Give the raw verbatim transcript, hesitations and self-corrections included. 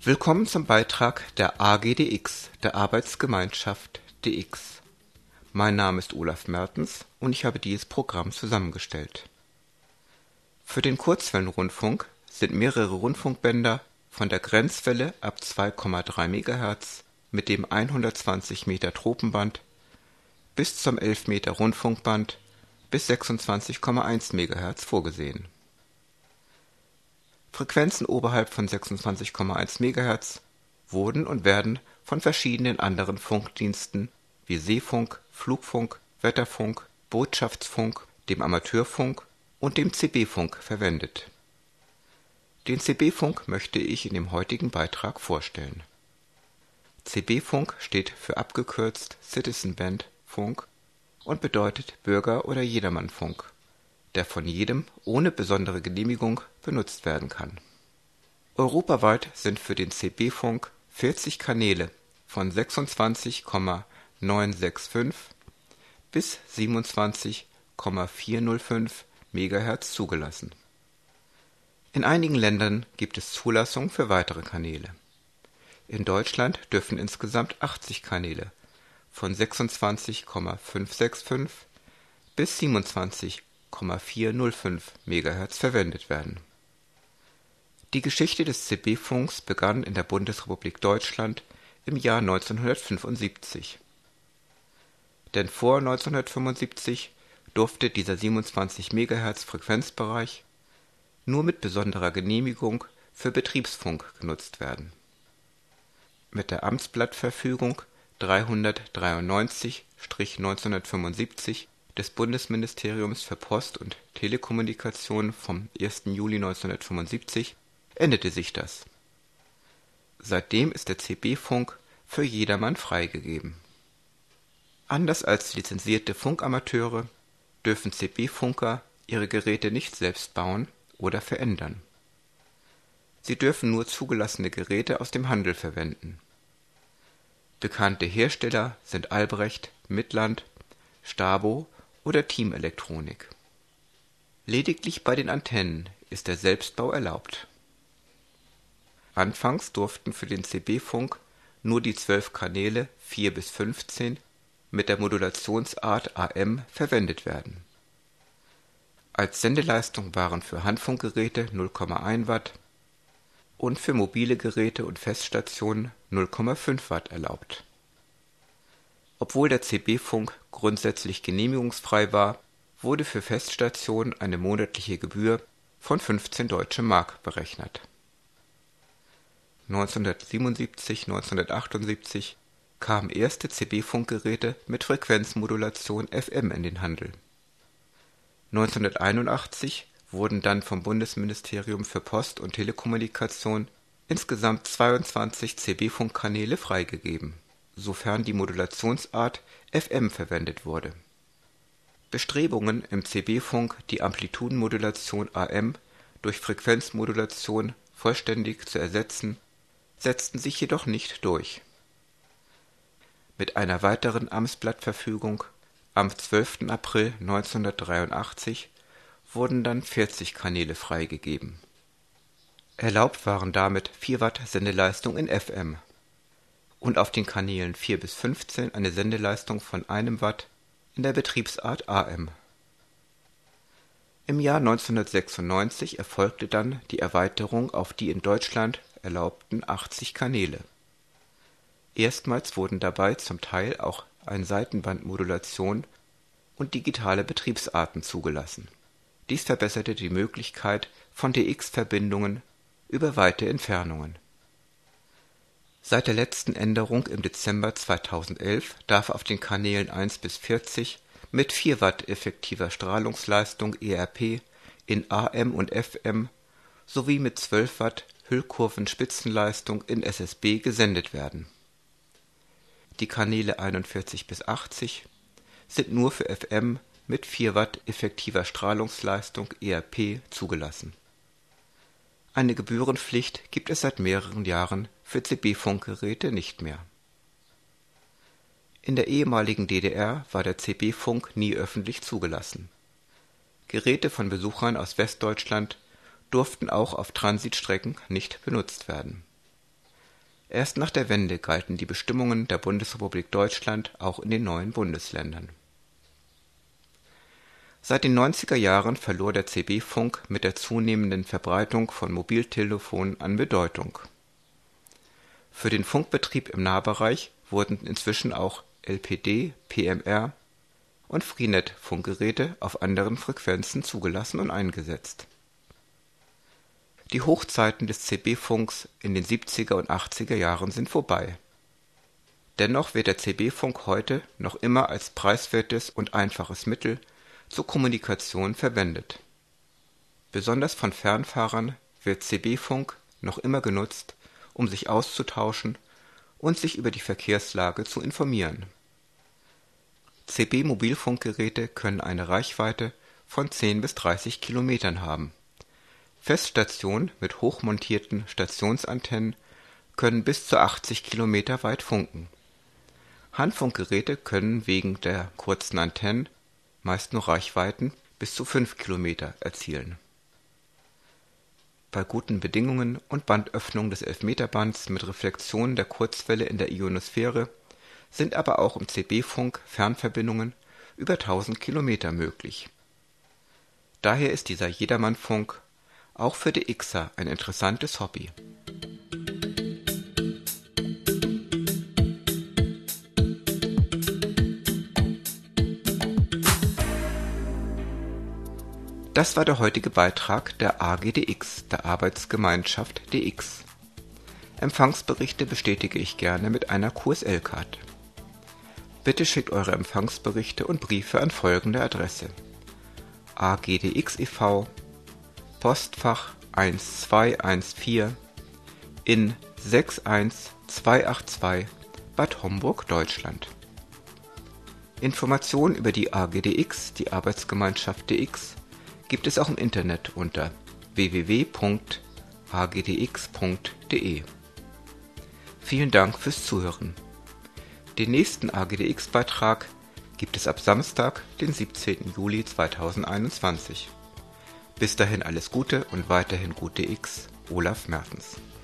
Willkommen zum Beitrag der A G D X, der Arbeitsgemeinschaft D X. Mein Name ist Olaf Mertens und ich habe dieses Programm zusammengestellt. Für den Kurzwellenrundfunk sind mehrere Rundfunkbänder von der Grenzwelle ab zwei Komma drei Megahertz mit dem hundertzwanzig Meter Tropenband bis zum elf Meter Rundfunkband bis sechsundzwanzig Komma eins Megahertz vorgesehen. Frequenzen oberhalb von sechsundzwanzig Komma eins Megahertz wurden und werden von verschiedenen anderen Funkdiensten wie Seefunk, Flugfunk, Wetterfunk, Botschaftsfunk, dem Amateurfunk und dem C B-Funk verwendet. Den C B-Funk möchte ich in dem heutigen Beitrag vorstellen. C B-Funk steht für abgekürzt Citizen Band Funk und bedeutet Bürger- oder Jedermannfunk, der von jedem ohne besondere Genehmigung benutzt werden kann. Europaweit sind für den C B-Funk vierzig Kanäle von sechsundzwanzig Komma neunhunderfünfundsechzig bis siebenundzwanzig Komma vierhundertfünf Megahertz zugelassen. In einigen Ländern gibt es Zulassung für weitere Kanäle. In Deutschland dürfen insgesamt achtzig Kanäle von sechsundzwanzig Komma fünfhunderfünfundsechzig bis siebenundzwanzig Komma vierhundertfünf Megahertz verwendet werden. Die Geschichte des C B-Funks begann in der Bundesrepublik Deutschland im Jahr neunzehnhundertfünfundsiebzig. Denn vor neunzehnhundertfünfundsiebzig durfte dieser siebenundzwanzig Megahertz Frequenzbereich nur mit besonderer Genehmigung für Betriebsfunk genutzt werden. Mit der Amtsblattverfügung dreihundertdreiundneunzig neunzehnhundertfünfundsiebzig des Bundesministeriums für Post und Telekommunikation vom ersten Juli neunzehnhundertfünfundsiebzig änderte sich das. Seitdem ist der C B-Funk für jedermann freigegeben. Anders als lizenzierte Funkamateure dürfen C B-Funker ihre Geräte nicht selbst bauen oder verändern. Sie dürfen nur zugelassene Geräte aus dem Handel verwenden. Bekannte Hersteller sind Albrecht, Midland, Stabo oder Team Elektronik. Lediglich bei den Antennen ist der Selbstbau erlaubt. Anfangs durften für den C B-Funk nur die zwölf Kanäle vier bis fünfzehn mit der Modulationsart A M verwendet werden. Als Sendeleistung waren für Handfunkgeräte null Komma eins Watt und für mobile Geräte und Feststationen null Komma fünf Watt erlaubt. Obwohl der C B-Funk grundsätzlich genehmigungsfrei war, wurde für Feststationen eine monatliche Gebühr von fünfzehn Deutsche Mark berechnet. neunzehnhundertsiebenundsiebzig, neunzehnhundertachtundsiebzig kamen erste C B-Funkgeräte mit Frequenzmodulation F M in den Handel. neunzehnhunderteinundachtzig wurden dann vom Bundesministerium für Post und Telekommunikation insgesamt zweiundzwanzig C B-Funkkanäle freigegeben, sofern die Modulationsart F M verwendet wurde. Bestrebungen im C B-Funk, die Amplitudenmodulation A M durch Frequenzmodulation vollständig zu ersetzen, setzten sich jedoch nicht durch. Mit einer weiteren Amtsblattverfügung am zwölften April neunzehnhundertdreiundachtzig wurden dann vierzig Kanäle freigegeben. Erlaubt waren damit vier Watt Sendeleistung in F M und auf den Kanälen vier bis fünfzehn eine Sendeleistung von einem Watt in der Betriebsart A M. Im Jahr neunzehnhundertsechsundneunzig erfolgte dann die Erweiterung auf die in Deutschland erlaubten achtzig Kanäle. Erstmals wurden dabei zum Teil auch eine Seitenbandmodulation und digitale Betriebsarten zugelassen. Dies verbesserte die Möglichkeit von D X-Verbindungen über weite Entfernungen. Seit der letzten Änderung im Dezember zweitausendelf darf auf den Kanälen eins bis vierzig mit vier Watt effektiver Strahlungsleistung E R P in A M und F M sowie mit zwölf Watt Hüllkurvenspitzenleistung in S S B gesendet werden. Die Kanäle einundvierzig bis achtzig sind nur für F M mit vier Watt effektiver Strahlungsleistung E R P zugelassen. Eine Gebührenpflicht gibt es seit mehreren Jahren für C B-Funkgeräte nicht mehr. In der ehemaligen D D R war der C B-Funk nie öffentlich zugelassen. Geräte von Besuchern aus Westdeutschland durften auch auf Transitstrecken nicht benutzt werden. Erst nach der Wende galten die Bestimmungen der Bundesrepublik Deutschland auch in den neuen Bundesländern. Seit den neunziger Jahren verlor der C B-Funk mit der zunehmenden Verbreitung von Mobiltelefonen an Bedeutung. Für den Funkbetrieb im Nahbereich wurden inzwischen auch L P D, P M R und Freenet-Funkgeräte auf anderen Frequenzen zugelassen und eingesetzt. Die Hochzeiten des C B-Funks in den siebziger und achtziger Jahren sind vorbei. Dennoch wird der C B-Funk heute noch immer als preiswertes und einfaches Mittel zur Kommunikation verwendet. Besonders von Fernfahrern wird C B-Funk noch immer genutzt, um sich auszutauschen und sich über die Verkehrslage zu informieren. C B-Mobilfunkgeräte können eine Reichweite von zehn bis dreißig Kilometern haben. Feststationen mit hochmontierten Stationsantennen können bis zu achtzig Kilometer weit funken. Handfunkgeräte können wegen der kurzen Antennen meist nur Reichweiten bis zu fünf Kilometer erzielen. Bei guten Bedingungen und Bandöffnung des Elfmeterbands mit Reflexion der Kurzwelle in der Ionosphäre sind aber auch im C B-Funk Fernverbindungen über tausend Kilometer möglich. Daher ist dieser Jedermannfunk auch für D Xer ein interessantes Hobby. Das war der heutige Beitrag der A G D X, der Arbeitsgemeinschaft D X. Empfangsberichte bestätige ich gerne mit einer Q S L-Karte. Bitte schickt eure Empfangsberichte und Briefe an folgende Adresse: A G D X e V, Postfach eins zwei eins vier in sechs eins zwei acht zwei, Bad Homburg, Deutschland. Informationen über die A G D X, die Arbeitsgemeinschaft D X, gibt es auch im Internet unter w w w punkt a g d x punkt d e. Vielen Dank fürs Zuhören. Den nächsten A G D X-Beitrag gibt es ab Samstag, den siebzehnten Juli zweitausendeinundzwanzig. Bis dahin alles Gute und weiterhin gut D X, Olaf Mertens.